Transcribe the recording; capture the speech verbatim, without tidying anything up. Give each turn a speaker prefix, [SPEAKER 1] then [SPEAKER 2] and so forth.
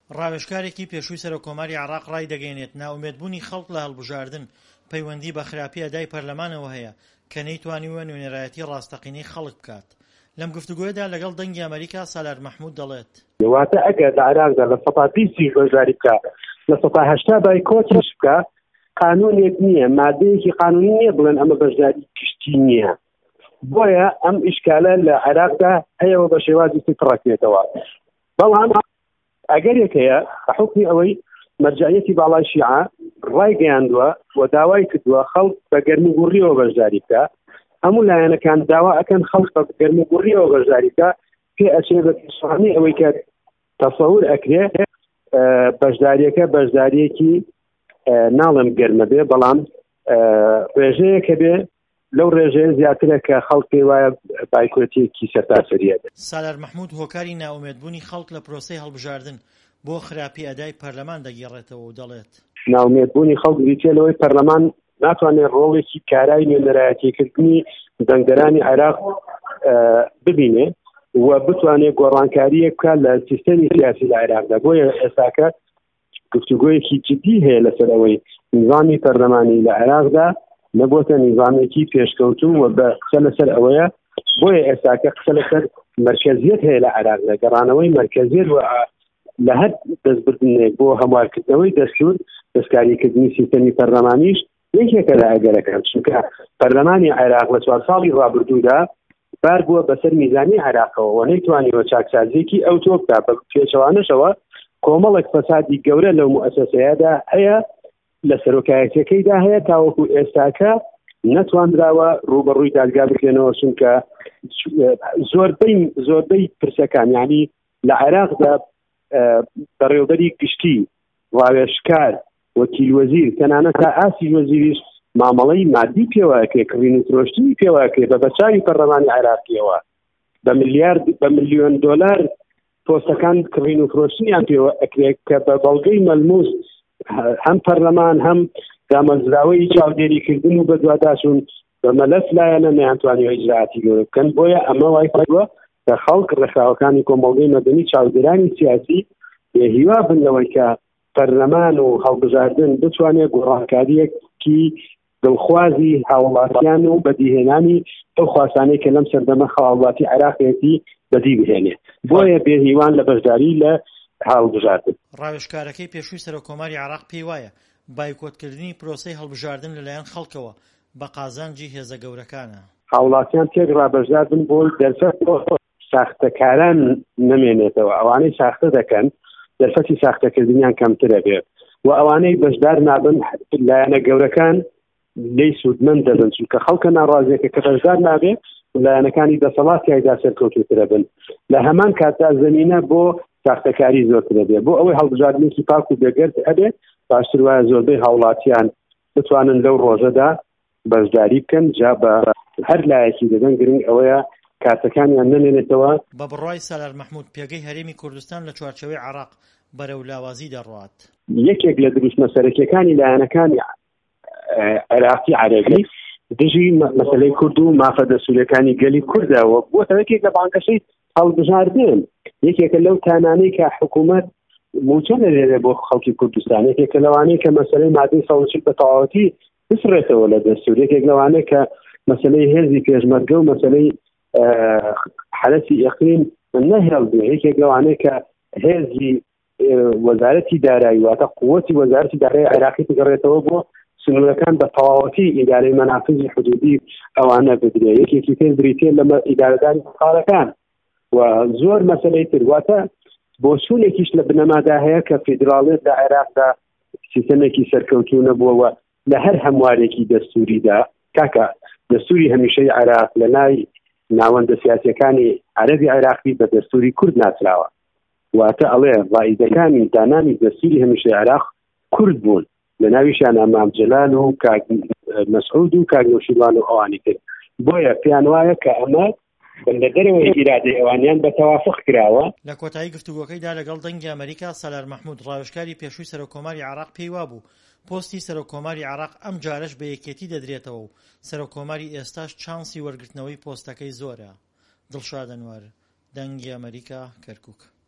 [SPEAKER 1] ڕاوێژکارێکی پێشووی سەرۆکۆماری عێراق ڕای دەگەیەنێت ناومێدبوونی خەڵک لە هەڵبژاردن پەیوەندی بە خراپی ئەدای پەرلەمانەوە هەیە کە نەیتوانیوە نوێنەرایەتی ڕاستەقینەی خەڵک بکات. لەم گفتوگۆیەدا لەگەڵ دەنگی ئەمریکا سالار مەحموود دەڵێت
[SPEAKER 2] واتە ئەگەر لە عێراقدا لە سەدا بیستی بەشداری بکە لە سەدا هەشتا بایکۆتیش بکە قانونێک نییە، مادەیەکی قانونی نییە بڵێن ئەمە بەشداری گشتی نییە. بۆیە ئەم ئیشکالە لە عێراقدا هەیەوە بە شێوازی پڕەکرێتەوە. بەڵام ئەگەر یەکەیە بە حوکمی ئەوەی مەرجعیەتی باڵای شیعە ڕای گەیاندووە و داوای کردووە خەڵک بە گەرموگوڕیەوە بەشداری بکە، هەموو لایەنەکان داوا ئەکەن خەڵک بە گەرموگوڕیەوە بەشداری بکە، پێ ئەچێ بە پیشانی ئەوەی کە تەسەوور ئەکرێ بەشداریەکە بەشداریەکی ناڵم گەرمە بێ، بەڵام ڕێژەیە کە بێ لەو ڕێژەیە زیاترە کە خەڵک پێی وایە بایکۆتێکی سەرتاسەریە بێت.
[SPEAKER 1] سالار مەحموود هۆکاری ناومێدبوونی خەڵک لە پرۆسەی هەڵبژاردن بۆ خراپی ئەدای پەرلەمان دەگێڕێتەوە و دەڵێت
[SPEAKER 2] ناومێدبوونی خەڵک بریتێلەوەی پەرلەمان ناتوانێت ڕۆڵێکی کارایی نوێنەرایەتیکردنی دەنگدەرانی عێراق ببینێ و بتوانێت گۆڕانکاریە بکات لە سیستەمی سیاسی لە عێراقدا. بۆیە ئێستاکە گفتوگۆیەکی جدی هەیە لەسەر ئەوەی نیظامی پەرلەمانی لە عێراقدا نەبووتە نیظامێکی پێشکەوتوو و بە قسە لەسەر ئەوەیە. بۆیە ئێستاکە قسە لەسەر مەرکەزیەت هەیە لە عێراقدا، گەڕانەوەی مەرکەزیەت و لە هەر دەستبردنێک بۆ هەموارکردنەوەی دەستور دەستکاریکردنی سیستەمی پەرلەمانیش یەکێکە لە ئەگەرەکان، چونکە پەرلەمانی عێراق لە چوار ساڵی ڕابردوودا بار بووە بەسەر میزانی عێراقەوە و نەیتوانیوە چاکسازیەکی ئەو تۆ بکات. بە پێچەوانەشەوە کۆمەڵێک فەسادی گەورە لەو موئەسەسەیەدا هەیە، لە سەرۆکایەتیەکەیدا هەیە، تاوەکو ئێستاکە نەتواندراوە ڕوبەڕووی دادگا بکرێنەوە، چونکە زۆربەی زۆربەی پرسەکان یعنی لە عێراقدا بەڕێوەبەری گشتی ڕاوێژکار وەکیل وەزیر تەنانەت تا ئاسی وەزیریش مامەڵەی مادی پێوەکرێ، کڕین و فرۆشتنی پێوەکرێ بە بەچاوی پەرلەمانی عێراقیەوە بە ملیارد بە ملیۆن دۆلار پۆستەکان کڕین و فرۆشتنیان پێوە ئەکرێت کە بە بەڵگەی مەلموس هەم پەرلەمان هەم دامەزراوەی چاودێریکردن و بەدواداچوون بە مەلەف لایەنە نەیانتوانیوە ئیجراعاتی گەورە بکەن. بۆیە ئەمە وای کردووە کە خەڵک ڕێکخراوەکانی کۆمەڵگەی مەدەنی چاودێرانی سیاسی بێهیوا بنەوەی کە پەرلەمان و هەڵبژاردن بتوانێت گۆڕانکاریەکی دڵخوازی هاوڵاتیان و بەدیهێنانی ئەو خواسانەی کە لەم سەردەمە خەڵاتی عێراقیەتی بەدی بهێنێ. بۆیە بێهیوان لە بەشداری لە هەڵبژاردن.
[SPEAKER 1] ڕاوێژکارەکەی پێشووی سەرۆکۆماری عێراق پێی وایە بایکۆتکردنی پرۆسەی هەڵبژاردن لەلایەن خەڵکەوە بە قازانجی هێزە گەورەکانە.
[SPEAKER 2] هاوڵاتیان تێک ڕابەشداربن بۆ دەرفەت ساختەکاران نمێنێتەوە، ئەوانەی ساختە دەکەن دەرفەتی ساختەکردنیان کەمترە بێت و ئەوانەی بەشدار نابن لایەنە گەورەکان لێی سوودمەند دەبن، چونکە خەڵکە ناڕازیەکە کە بەشدار نابێت لایەنەکانی دەسەڵات تایدا سەرکەوتووترە بن. لە هەمان کاتدا زەمینە بۆ ساختەکاری زۆرترە بێت، بۆ ئەوەی هەڵبژاردنێکی پاک و بێگەرد ئەبێت باشتر وایە زۆربەی هاوڵاتیان بتوانن لەو ڕۆژەدا بەشداری بکەن. جا بە هەر لایەکی دەبن گرنگ ئەوەیە کاتەکانیان نەمێنێتەوە.
[SPEAKER 1] بە بڕای سالار مەحموود پێگەی هەرێمی کوردستان لە چوارچەوەی عێراق بەرەو لاوازی دەڕوات.
[SPEAKER 2] یەکێک لە دروست مەسەرەکیەکانی لایەنەکانی عێراقی عەرەبی دژی مەسەلەی کورد و مافە دەسوولەکانی گەلی کوردەوە بۆتە یەکێک لە بانگەشەی هەڵبژاردن، یەکێکە لەو تانانەی کە حکوومەت موچە دەدێت بۆ خەڵکی کوردستان، یەکێکە لەوانەیە کە مەسەلەی مادەی سەوچل بە تەواوەتی بسڕێتەوە لە دەستور، یەکێک لەوانەیە کە مەسەلەی هێزی پێشمەرگە و مەسەلەی حالەتی ئیقلیم نەهێڵبێ، یەکێک لەوانەیە کە هێزی وەزارەتی دارایی واتە قووەتی وەزارەتی دارایی عێراقی بگەڕێتەوە بۆ سنوورەکان بە تەواوەتی ئیدارەی مەنافزی حدودی ئەوانە بدرێ، یەکێکی تر بریتێ لە ئیدارەداری مقالەکان و زۆر مەسەلەی تر. واتە بۆ سوولێکیش لە بنەمادا هەیە کە فیدراڵێت لە عێراقدا سیستەمێکی سەرکەوتوو نەبووەوە لە هەر هەموارێکی دەستوریدا. کاکە دەستوری هەمیشەی عێراق لە ناوی ناوەندە سیاسیەکانی عەرەبی عێراقی بە دەستوری کورد ناسراوە، واتە ئەڵێ ڕائیدەکانی دانانی دەستوری هەمیشەی عێراق کورد بوون، لە ناویشیان ئەمام جەلال و کاک مەسعود و کاک نەوشیروان و ئەوانی تر. بۆیە پێیان وایە کە ئەمە بەندە دەرەوەی ئیرادەی ئەوانیان بە تەوافق کراوە.
[SPEAKER 1] لە کۆتایی گفتوگۆکەیدا لەگەڵ دەنگی ئەمریکا سالار مەحموود ڕاوێژکاری پێشووی سەرۆکۆماری عێراق پێی وابوو پۆستی سەرۆکۆماری عێراق ئەم جارەش بە یەکێتی دەدرێتەوە و سەرۆکۆماری ئێستاش چانسی وەرگرتنەوەی پۆستەکەی زۆرە. دڵشاد ئەنوەر، دەنگی ئەمریکا، کەرکووک.